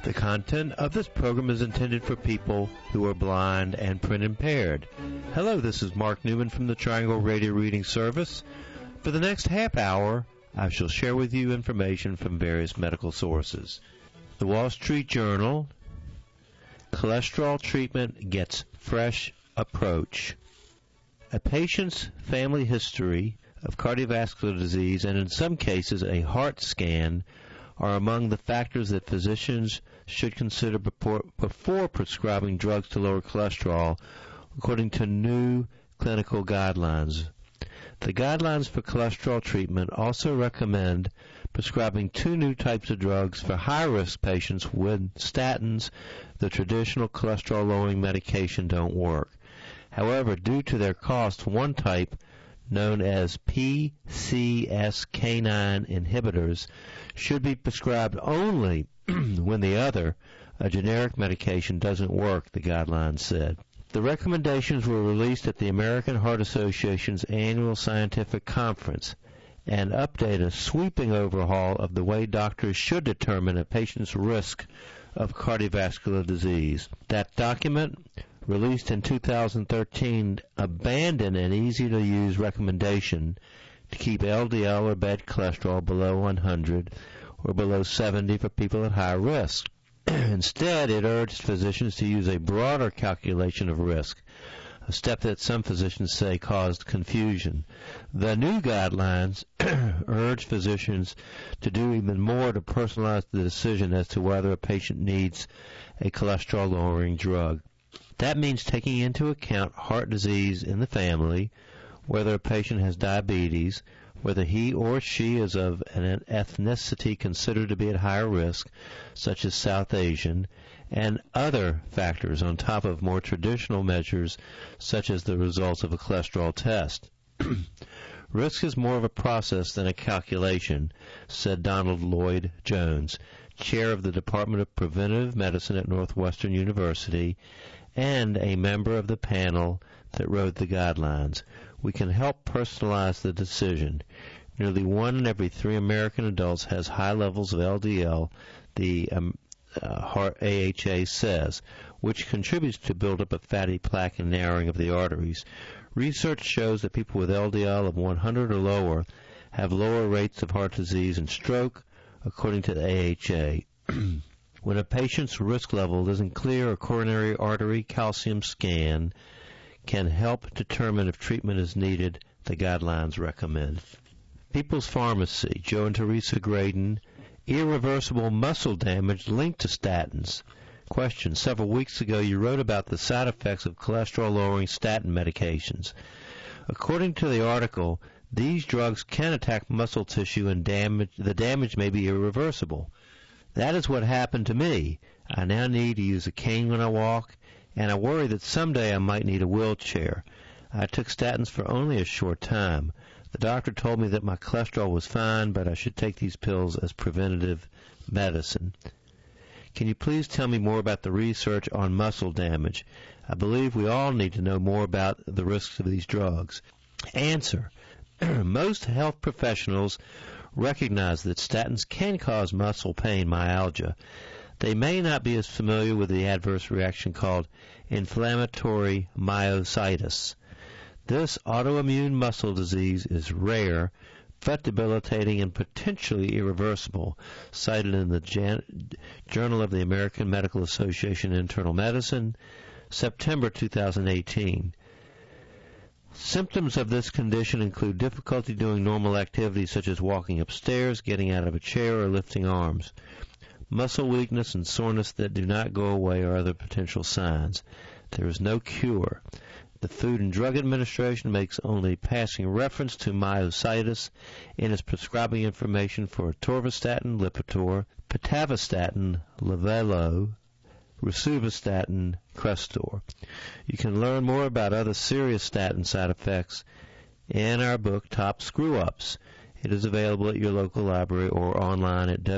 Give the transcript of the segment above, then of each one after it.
The content of this program is intended for people who are blind and print impaired. Hello, this is Mark Newman from the Triangle Radio Reading Service. For the next half hour, I shall share with you information from various medical sources. The Wall Street Journal, cholesterol treatment gets fresh approach. A patient's family history of cardiovascular disease and in some cases a heart scan are among the factors that physicians should consider before prescribing drugs to lower cholesterol, according to new clinical guidelines. The guidelines for cholesterol treatment also recommend prescribing two new types of drugs for high-risk patients when statins, the traditional cholesterol-lowering medication, don't work. However, due to their cost, one type, known as PCSK9 inhibitors, should be prescribed only when the other, a generic medication, doesn't work, the guidelines said. The recommendations were released at the American Heart Association's annual scientific conference and update a sweeping overhaul of the way doctors should determine a patient's risk of cardiovascular disease. That document, released in 2013, abandoned an easy-to-use recommendation to keep LDL or bad cholesterol below 100 or below 70 for people at high risk. Instead, it urged physicians to use a broader calculation of risk, a step that some physicians say caused confusion. The new guidelines urge physicians to do even more to personalize the decision as to whether a patient needs a cholesterol-lowering drug. That means taking into account heart disease in the family, whether a patient has diabetes, whether he or she is of an ethnicity considered to be at higher risk, such as South Asian, and other factors on top of more traditional measures, such as the results of a cholesterol test. Risk is more of a process than a calculation, said Donald Lloyd Jones, chair of the Department of Preventive Medicine at Northwestern University and a member of the panel that wrote the guidelines. We can help personalize the decision. Nearly 1 in every 3 American adults has high levels of LDL, the AHA says, which contributes to buildup of fatty plaque and narrowing of the arteries. Research shows that people with LDL of 100 or lower have lower rates of heart disease and stroke, according to the AHA. When a patient's risk level isn't clear, a coronary artery calcium scan can help determine if treatment is needed, the guidelines recommend. People's Pharmacy, Joe and Teresa Graydon, irreversible muscle damage linked to statins. Question: several weeks ago you wrote about the side effects of cholesterol-lowering statin medications. According to the article, these drugs can attack muscle tissue and the damage may be irreversible. That is what happened to me. I now need to use a cane when I walk, and I worry that someday I might need a wheelchair. I took statins for only a short time. The doctor told me that my cholesterol was fine, but I should take these pills as preventative medicine. Can you please tell me more about the research on muscle damage? I believe we all need to know more about the risks of these drugs. Answer: most health professionals recognize that statins can cause muscle pain, myalgia. They may not be as familiar with the adverse reaction called inflammatory myositis. This autoimmune muscle disease is rare, but debilitating and potentially irreversible, cited in the Journal of the American Medical Association Internal Medicine, September 2018. Symptoms of this condition include difficulty doing normal activities such as walking upstairs, getting out of a chair, or lifting arms. Muscle weakness and soreness that do not go away are other potential signs. There is no cure. The Food and Drug Administration makes only passing reference to myositis in its prescribing information for atorvastatin, Lipitor, pitavastatin, Livelo, rosuvastatin, Crestor. You can learn more about other serious statin side effects in our book, Top Screw-Ups. It is available at your local library or online at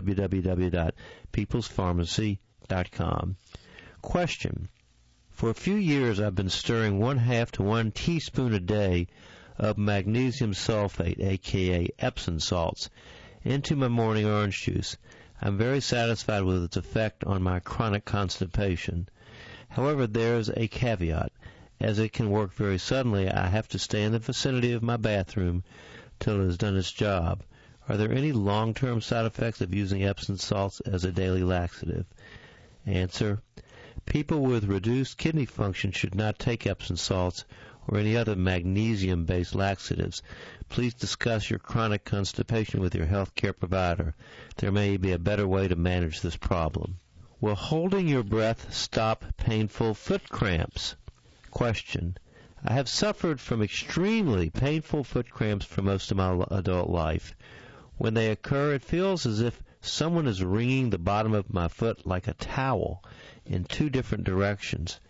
www.peoplespharmacy.com. Question: for a few years I've been stirring 1/2 to 1 teaspoon a day of magnesium sulfate, aka Epsom salts, into my morning orange juice. I'm very satisfied with its effect on my chronic constipation. However, there's a caveat. As it can work very suddenly, I have to stay in the vicinity of my bathroom till it has done its job. Are there any long-term side effects of using Epsom salts as a daily laxative? Answer. People with reduced kidney function should not take Epsom salts or any other magnesium-based laxatives. Please discuss your chronic constipation with your health care provider. There may be a better way to manage this problem. Will holding your breath stop painful foot cramps? Question. I have suffered from extremely painful foot cramps for most of my adult life. When they occur, it feels as if someone is wringing the bottom of my foot like a towel in two different directions.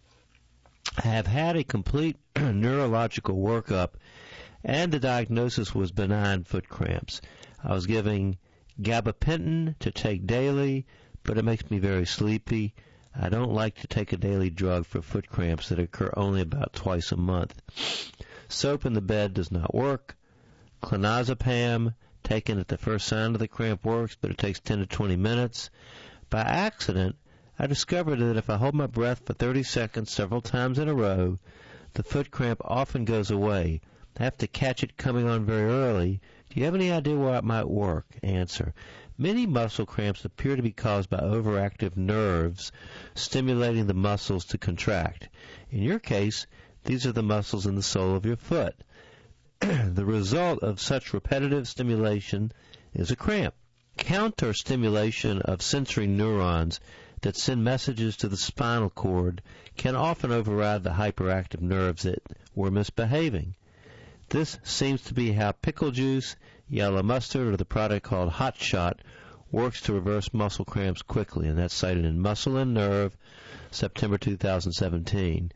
I have had a complete neurological workup, and the diagnosis was benign foot cramps. I was given gabapentin to take daily, but it makes me very sleepy. I don't like to take a daily drug for foot cramps that occur only about twice a month. Soap in the bed does not work. Clonazepam, taken at the first sign of the cramp, works, but it takes 10 to 20 minutes. By accident, I discovered that if I hold my breath for 30 seconds several times in a row, the foot cramp often goes away. I have to catch it coming on very early. Do you have any idea why it might work? Answer. Many muscle cramps appear to be caused by overactive nerves stimulating the muscles to contract. In your case, these are the muscles in the sole of your foot. The result of such repetitive stimulation is a cramp. Counter-stimulation of sensory neurons that send messages to the spinal cord can often override the hyperactive nerves that were misbehaving. This seems to be how pickle juice, yellow mustard, or the product called Hot Shot works to reverse muscle cramps quickly, and that's cited in Muscle and Nerve, September 2017.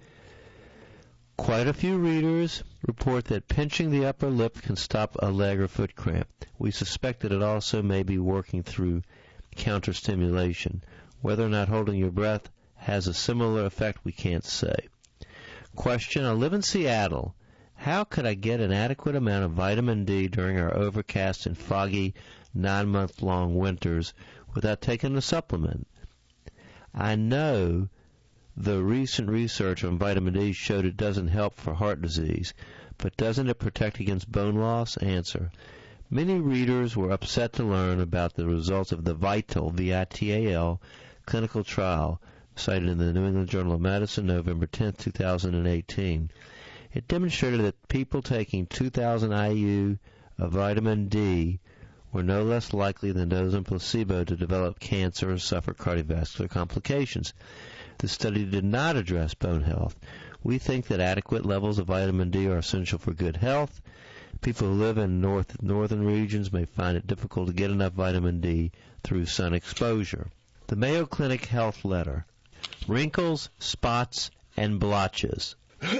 Quite a few readers report that pinching the upper lip can stop a leg or foot cramp. We suspect that it also may be working through counter-stimulation. Whether or not holding your breath has a similar effect, we can't say. Question. I live in Seattle. How could I get an adequate amount of vitamin D during our overcast and foggy 9-month-long winters without taking a supplement? I know the recent research on vitamin D showed it doesn't help for heart disease, but doesn't it protect against bone loss? Answer. Many readers were upset to learn about the results of the VITAL, V-I-T-A-L, clinical trial cited in the New England Journal of Medicine, November 10, 2018. It demonstrated that people taking 2,000 IU of vitamin D were no less likely than those on placebo to develop cancer or suffer cardiovascular complications. The study did not address bone health. We think that adequate levels of vitamin D are essential for good health. People who live in northern regions may find it difficult to get enough vitamin D through sun exposure. The Mayo Clinic Health Letter. Wrinkles, spots, and blotches.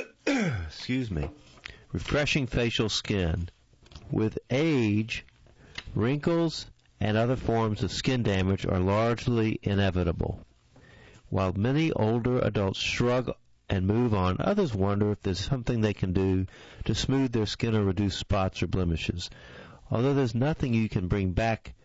Excuse me. Refreshing facial skin. With age, wrinkles and other forms of skin damage are largely inevitable. While many older adults shrug and move on, others wonder if there's something they can do to smooth their skin or reduce spots or blemishes. Although there's nothing that can bring back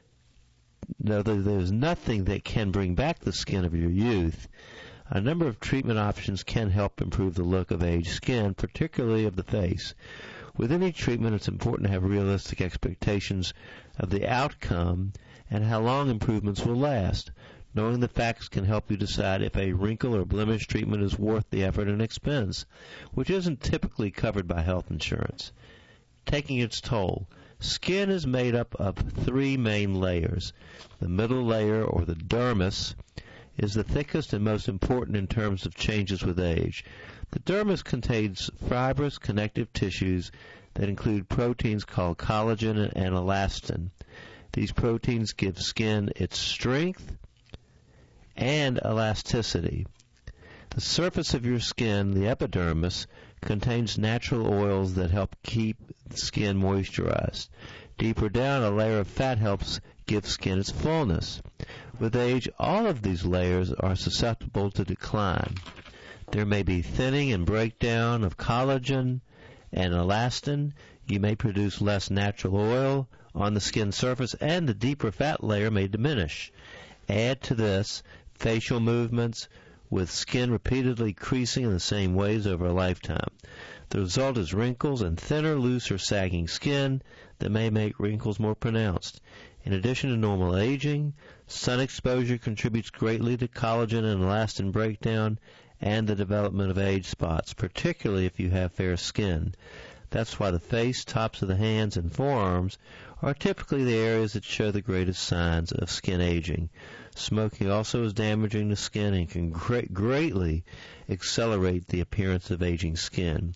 the skin of your youth, a number of treatment options can help improve the look of aged skin, particularly of the face. With any treatment, it's important to have realistic expectations of the outcome and how long improvements will last. Knowing the facts can help you decide if a wrinkle or blemish treatment is worth the effort and expense, which isn't typically covered by health insurance. Taking its toll. Skin is made up of 3 main layers. The middle layer, or the dermis, is the thickest and most important in terms of changes with age. The dermis contains fibrous connective tissues that include proteins called collagen and elastin. These proteins give skin its strength and elasticity. The surface of your skin, the epidermis, contains natural oils that help keep the skin moisturized. Deeper down, a layer of fat helps give skin its fullness. With age, all of these layers are susceptible to decline. There may be thinning and breakdown of collagen and elastin. You may produce less natural oil on the skin surface, and the deeper fat layer may diminish. Add to this facial movements, with skin repeatedly creasing in the same ways over a lifetime. The result is wrinkles and thinner, looser, sagging skin that may make wrinkles more pronounced. In addition to normal aging, sun exposure contributes greatly to collagen and elastin breakdown and the development of age spots, particularly if you have fair skin. That's why the face, tops of the hands, and forearms are typically the areas that show the greatest signs of skin aging. Smoking also is damaging to skin and can greatly accelerate the appearance of aging skin.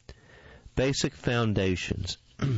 Basic foundations.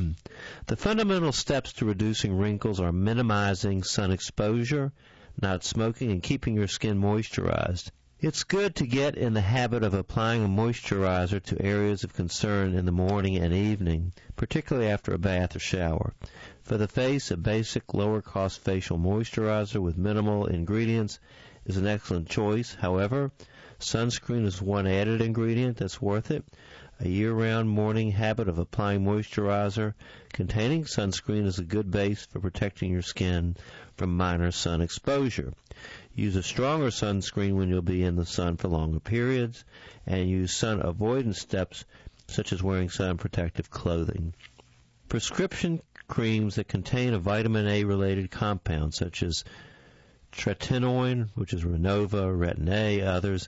The fundamental steps to reducing wrinkles are minimizing sun exposure, not smoking, and keeping your skin moisturized. It's good to get in the habit of applying a moisturizer to areas of concern in the morning and evening, particularly after a bath or shower. For the face, a basic lower-cost facial moisturizer with minimal ingredients is an excellent choice. However, sunscreen is one added ingredient that's worth it. A year-round morning habit of applying moisturizer containing sunscreen is a good base for protecting your skin from minor sun exposure. Use a stronger sunscreen when you'll be in the sun for longer periods, and use sun avoidance steps such as wearing sun protective clothing. Prescription creams that contain a vitamin A-related compound such as tretinoin, which is Renova, Retin-A, others,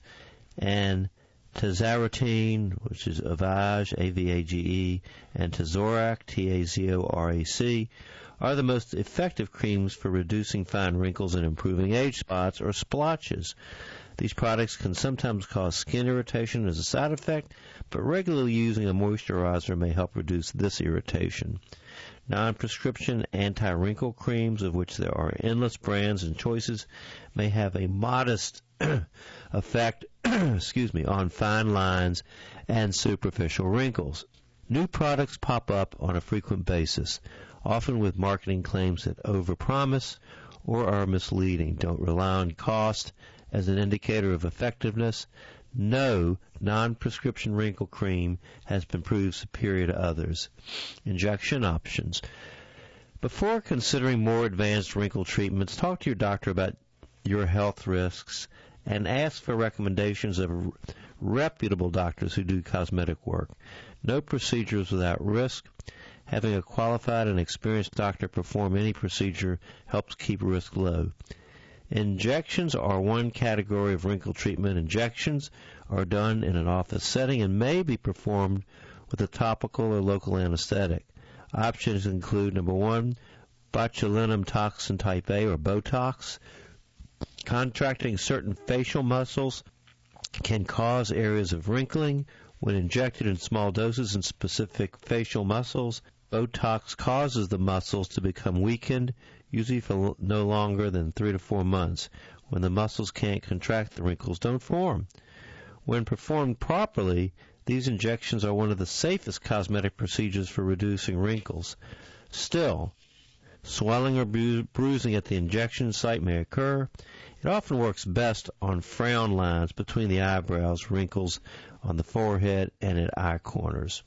and tazarotene, which is Avage, A-V-A-G-E, and Tazorac, T-A-Z-O-R-A-C, are the most effective creams for reducing fine wrinkles and improving age spots or splotches. These products can sometimes cause skin irritation as a side effect, but regularly using a moisturizer may help reduce this irritation. Non-prescription anti-wrinkle creams, of which there are endless brands and choices, may have a modest effect on fine lines and superficial wrinkles. New products pop up on a frequent basis, often with marketing claims that overpromise or are misleading. Don't rely on cost as an indicator of effectiveness. No non-prescription wrinkle cream has been proved superior to others. Injection options. Before considering more advanced wrinkle treatments, talk to your doctor about your health risks and ask for recommendations of reputable doctors who do cosmetic work. No procedure is without risk. Having a qualified and experienced doctor perform any procedure helps keep risk low. Injections are one category of wrinkle treatment. Injections are done in an office setting and may be performed with a topical or local anesthetic. Options include, number one, botulinum toxin type A or Botox. Contracting certain facial muscles can cause areas of wrinkling. When injected in small doses in specific facial muscles, Botox causes the muscles to become weakened, usually for no longer than 3 to 4 months. When the muscles can't contract, the wrinkles don't form. When performed properly, these injections are one of the safest cosmetic procedures for reducing wrinkles. Still, swelling or bruising at the injection site may occur. It often works best on frown lines between the eyebrows, wrinkles on the forehead, and at eye corners.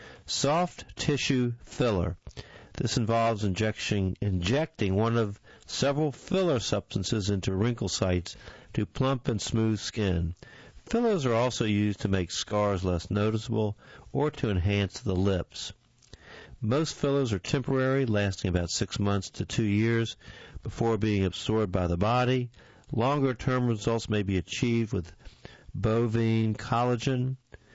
Soft tissue filler. This involves injecting one of several filler substances into wrinkle sites to plump and smooth skin. Fillers are also used to make scars less noticeable or to enhance the lips. Most fillers are temporary, lasting about 6 months to 2 years before being absorbed by the body. Longer-term results may be achieved with bovine collagen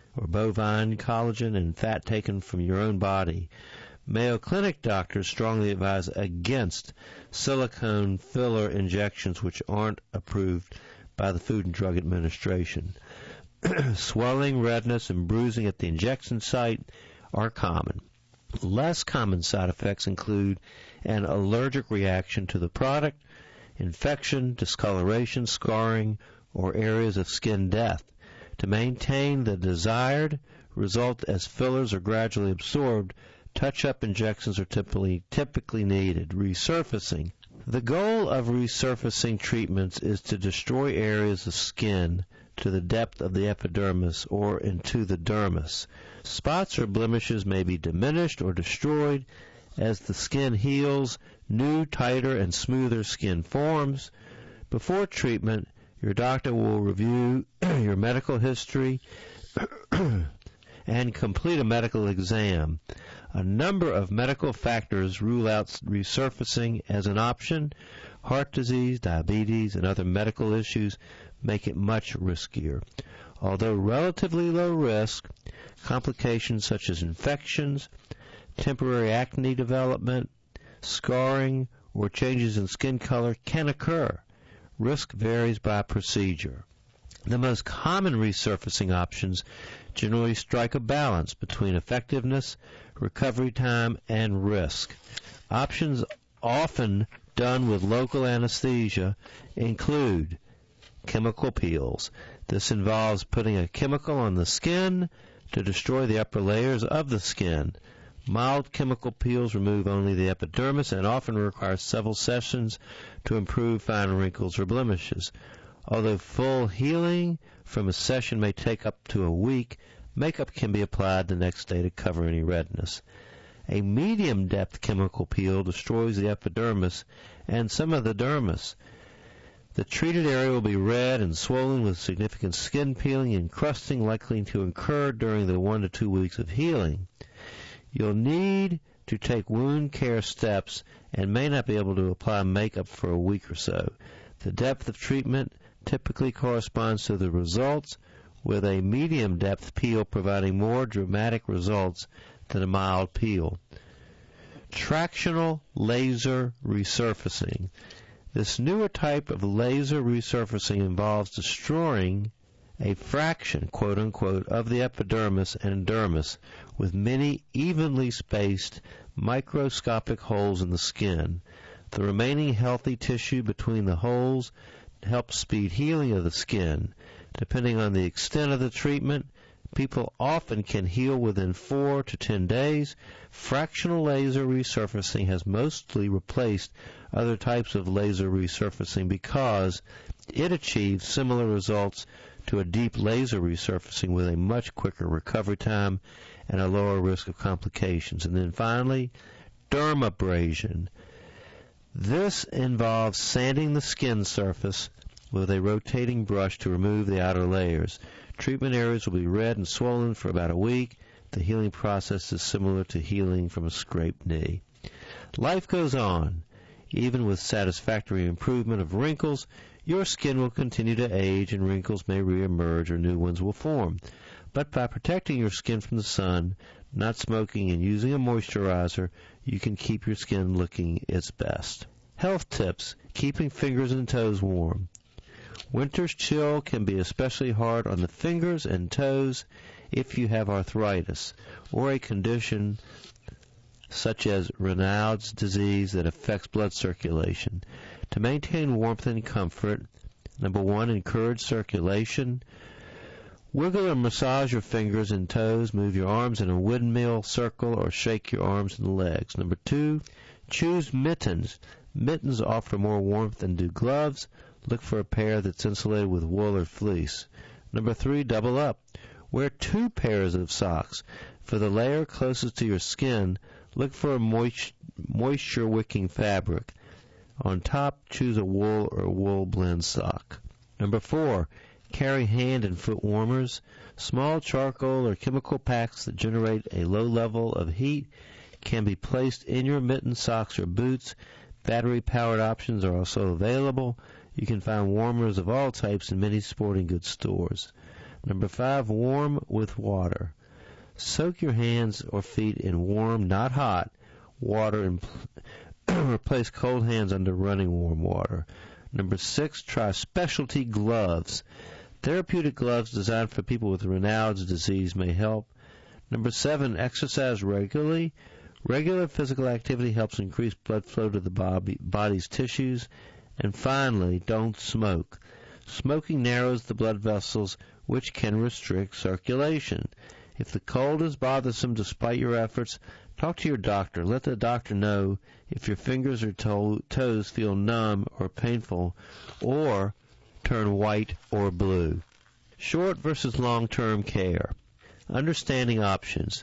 and fat taken from your own body. Mayo Clinic doctors strongly advise against silicone filler injections which aren't approved by the Food and Drug Administration. Swelling, redness, and bruising at the injection site are common. Less common side effects include an allergic reaction to the product, infection, discoloration, scarring, or areas of skin death. To maintain the desired result as fillers are gradually absorbed, touch-up injections are typically needed. Resurfacing. The goal of resurfacing treatments is to destroy areas of skin to the depth of the epidermis or into the dermis. Spots or blemishes may be diminished or destroyed As the skin heals, new, tighter, and smoother skin forms. Before treatment, your doctor will review your medical history and complete a medical exam. A number of medical factors rule out resurfacing as an option. Heart disease, diabetes, and other medical issues make it much riskier. Although relatively low risk, complications such as infections, temporary acne development, scarring, or changes in skin color can occur. Risk varies by procedure. The most common resurfacing options generally strike a balance between effectiveness, recovery time, and risk. Options often done with local anesthesia include chemical peels. This involves putting a chemical on the skin to destroy the upper layers of the skin. Mild chemical peels remove only the epidermis and often require several sessions to improve fine wrinkles or blemishes. Although full healing from a session may take up to a week, makeup can be applied the next day to cover any redness. A medium-depth chemical peel destroys the epidermis and some of the dermis. The treated area will be red and swollen with significant skin peeling and crusting likely to occur during the 1 to 2 weeks of healing. You'll need to take wound care steps and may not be able to apply makeup for a week or so. The depth of treatment typically corresponds to the results, with a medium-depth peel providing more dramatic results than a mild peel. Tractional laser resurfacing. This newer type of laser resurfacing involves destroying a fraction, quote-unquote, of the epidermis and dermis with many evenly spaced microscopic holes in the skin. The remaining healthy tissue between the holes helps speed healing of the skin. Depending on the extent of the treatment, people often can heal within 4 to 10 days. Fractional laser resurfacing has mostly replaced other types of laser resurfacing because it achieves similar results to a deep laser resurfacing with a much quicker recovery time and a lower risk of complications. And then finally, dermabrasion. This involves sanding the skin surface with a rotating brush to remove the outer layers. Treatment areas will be red and swollen for about a week. The healing process is similar to healing from a scraped knee. Life goes on. Even with satisfactory improvement of wrinkles, your skin will continue to age and wrinkles may reemerge or new ones will form. But by protecting your skin from the sun, not smoking, and using a moisturizer, you can keep your skin looking its best. Health tips: keeping fingers and toes warm. Winter's chill can be especially hard on the fingers and toes if you have arthritis or a condition such as Raynaud's disease that affects blood circulation. To maintain warmth and comfort, number 1, encourage circulation. Wiggle or massage your fingers and toes. Move your arms in a windmill circle or shake your arms and legs. Number 2, choose mittens. Mittens offer more warmth than do gloves. Look for a pair that's insulated with wool or fleece. Number 3, double up. Wear 2 pairs of socks. For the layer closest to your skin, look for a moisture-wicking fabric. On top, choose a wool or wool blend sock. Number 4, carry hand and foot warmers. Small charcoal or chemical packs that generate a low level of heat can be placed in your mitten, socks, or boots. Battery-powered options are also available. You can find warmers of all types in many sporting goods stores. Number 5, warm with water. Soak your hands or feet in warm, not hot, water and replace cold hands under running warm water. Number 6, try specialty gloves. Therapeutic gloves designed for people with Raynaud's disease may help. Number 7, exercise regularly. Regular physical activity helps increase blood flow to the body's tissues. And finally, don't smoke. Smoking narrows the blood vessels, which can restrict circulation. If the cold is bothersome despite your efforts, talk to your doctor. Let the doctor know if your fingers or toes feel numb or painful or turn white or blue. Short versus long-term care. Understanding options.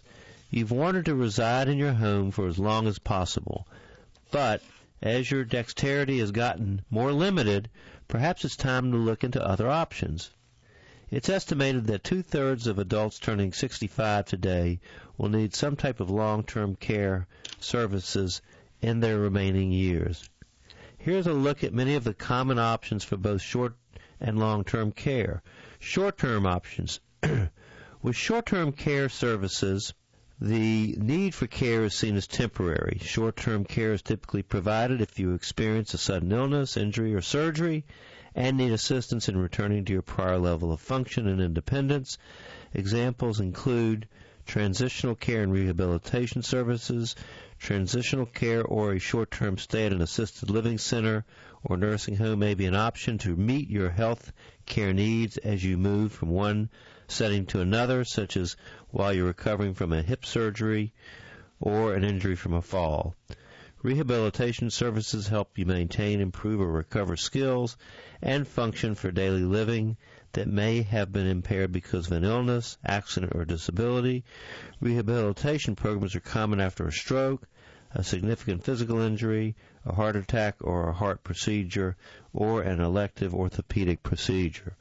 You've wanted to reside in your home for as long as possible, but as your dexterity has gotten more limited, perhaps it's time to look into other options. It's estimated that 2/3 of adults turning 65 today will need some type of long-term care services in their remaining years. Here's a look at many of the common options for both short and long-term care. Short-term options. With short-term care services, the need for care is seen as temporary. Short-term care is typically provided if you experience a sudden illness, injury, or surgery and need assistance in returning to your prior level of function and independence. Examples include transitional care and rehabilitation services, transitional care or a short-term stay at an assisted living center or nursing home may be an option to meet your health care needs as you move from one setting to another, such as while you're recovering from a hip surgery or an injury from a fall. Rehabilitation services help you maintain, improve, or recover skills and function for daily living that may have been impaired because of an illness, accident, or disability. Rehabilitation programs are common after a stroke, a significant physical injury, a heart attack or a heart procedure, or an elective orthopedic procedure.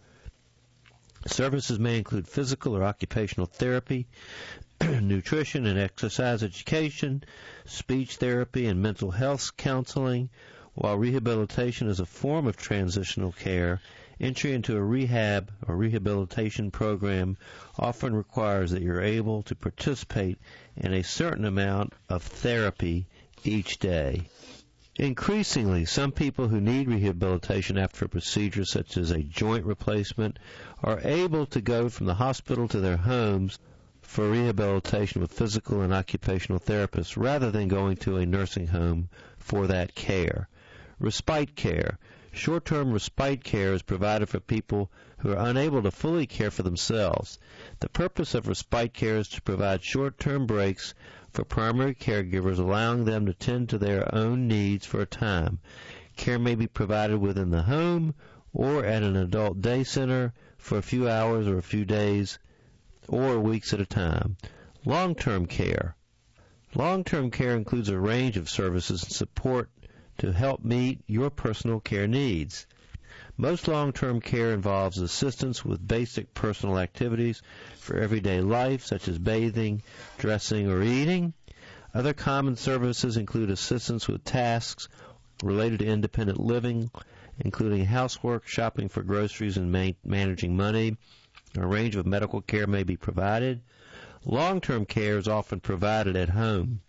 Services may include physical or occupational therapy, nutrition and exercise education, speech therapy, and mental health counseling. While rehabilitation is a form of transitional care, entry into a rehab or rehabilitation program often requires that you're able to participate in a certain amount of therapy each day. Increasingly, some people who need rehabilitation after a procedure such as a joint replacement are able to go from the hospital to their homes for rehabilitation with physical and occupational therapists rather than going to a nursing home for that care. Respite care. Short-term respite care is provided for people who are unable to fully care for themselves. The purpose of respite care is to provide short-term breaks for primary caregivers, allowing them to tend to their own needs for a time. Care may be provided within the home or at an adult day center for a few hours or a few days or weeks at a time. Long-term care. Long-term care includes a range of services and support to help meet your personal care needs. Most long-term care involves assistance with basic personal activities for everyday life, such as bathing, dressing, or eating. Other common services include assistance with tasks related to independent living, including housework, shopping for groceries, and managing money. A range of medical care may be provided. Long-term care is often provided at home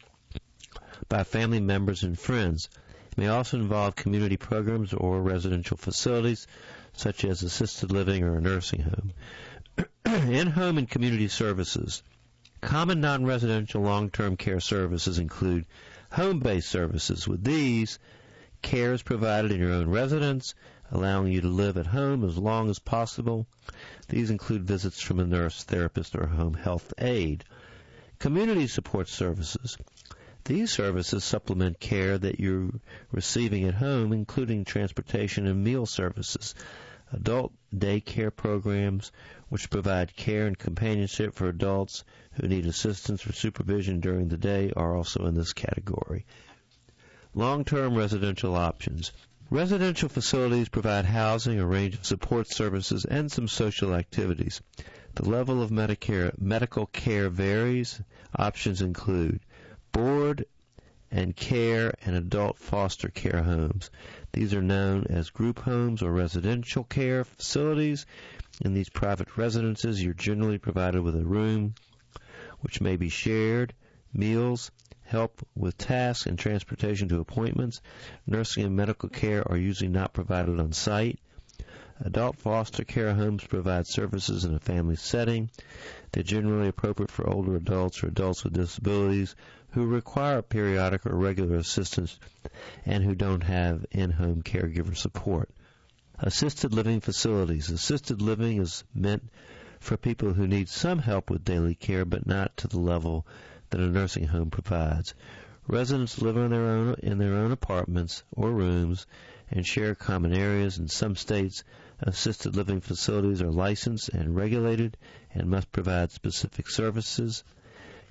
by family members and friends. It may also involve community programs or residential facilities, such as assisted living or a nursing home. In-home and community services. Common non-residential long-term care services include home-based services. With these, care is provided in your own residence, allowing you to live at home as long as possible. These include visits from a nurse, therapist, or home health aide. Community support services. These services supplement care that you're receiving at home, including transportation and meal services. Adult daycare programs, which provide care and companionship for adults who need assistance or supervision during the day, are also in this category. Long-term residential options. Residential facilities provide housing, a range of support services, and some social activities. The level of medical care varies. Options include board and care and adult foster care homes. These are known as group homes or residential care facilities. In these private residences, you're generally provided with a room which may be shared, meals, help with tasks, and transportation to appointments. Nursing and medical care are usually not provided on site. Adult foster care homes provide services in a family setting. They're generally appropriate for older adults or adults with disabilities who require periodic or regular assistance and who don't have in-home caregiver support. Assisted living facilities. Assisted living is meant for people who need some help with daily care, but not to the level that a nursing home provides. Residents live in their own apartments or rooms and share common areas. In some states, assisted living facilities are licensed and regulated and must provide specific services.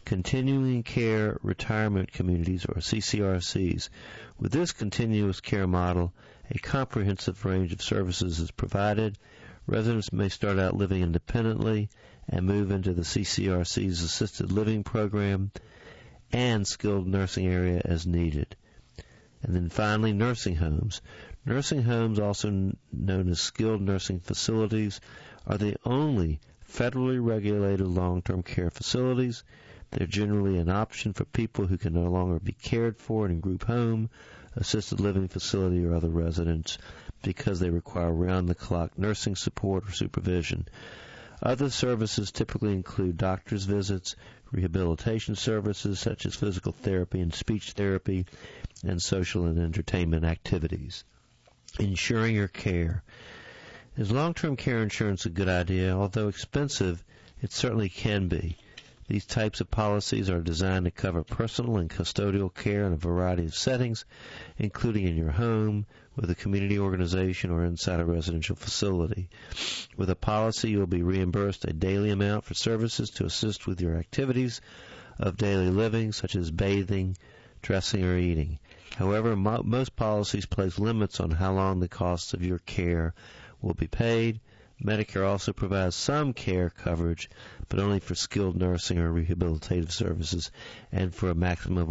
continuing care retirement communities, or CCRCs. With this continuous care model, a comprehensive range of services is provided. Residents may start out living independently and move into the CCRC's assisted living program and skilled nursing area as needed. And then finally, nursing homes. Nursing homes, also known as skilled nursing facilities, are the only federally regulated long-term care facilities. They're generally an option for people who can no longer be cared for in a group home, assisted living facility, or other residence because they require round-the-clock nursing support or supervision. Other services typically include doctor's visits, rehabilitation services such as physical therapy and speech therapy, and social and entertainment activities. Insuring your care. Is long-term care insurance a good idea? Although expensive, it certainly can be. These types of policies are designed to cover personal and custodial care in a variety of settings, including in your home, with a community organization, or inside a residential facility. With a policy, you will be reimbursed a daily amount for services to assist with your activities of daily living, such as bathing, dressing, or eating. However, most policies place limits on how long the costs of your care will be paid. Medicare also provides some care coverage, but only for skilled nursing or rehabilitative services, and for a maximum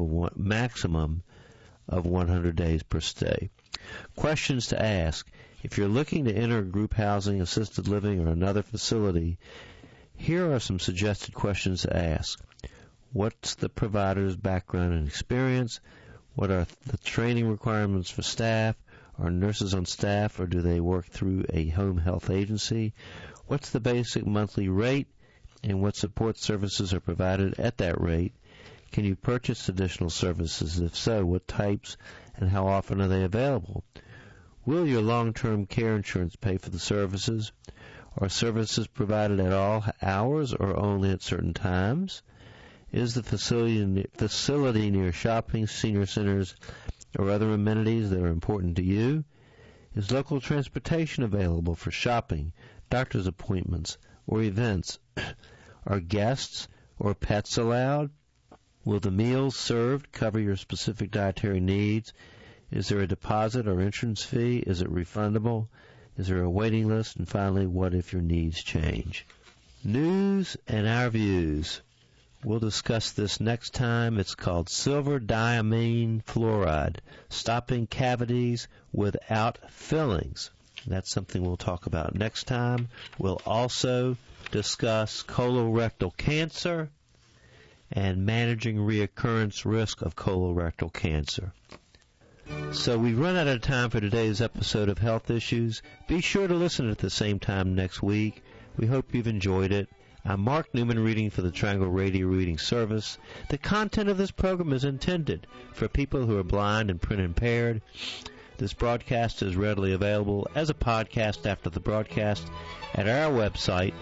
of 100 days per stay. Questions to ask. If you're looking to enter group housing, assisted living, or another facility, here are some suggested questions to ask. What's the provider's background and experience? What are the training requirements for staff? Are nurses on staff, or do they work through a home health agency? What's the basic monthly rate, and what support services are provided at that rate? Can you purchase additional services? If so, what types and how often are they available? Will your long-term care insurance pay for the services? Are services provided at all hours or only at certain times? Is the facility near shopping, senior centers, or other amenities that are important to you? Is local transportation available for shopping, doctor's appointments, or events? Are guests or pets allowed? Will the meals served cover your specific dietary needs? Is there a deposit or entrance fee? Is it refundable? Is there a waiting list? And finally, what if your needs change? News and our views. We'll discuss this next time. It's called silver diamine fluoride, stopping cavities without fillings. That's something we'll talk about next time. We'll also discuss colorectal cancer and managing reoccurrence risk of colorectal cancer. So we've run out of time for today's episode of Health Issues. Be sure to listen at the same time next week. We hope you've enjoyed it. I'm Mark Newman, reading for the Triangle Radio Reading Service. The content of this program is intended for people who are blind and print impaired. This broadcast is readily available as a podcast after the broadcast at our website,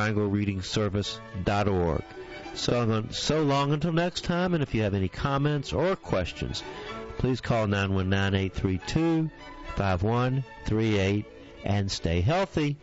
trianglereadingservice.org. So long until next time, and if you have any comments or questions, please call 919-832-5138 and stay healthy.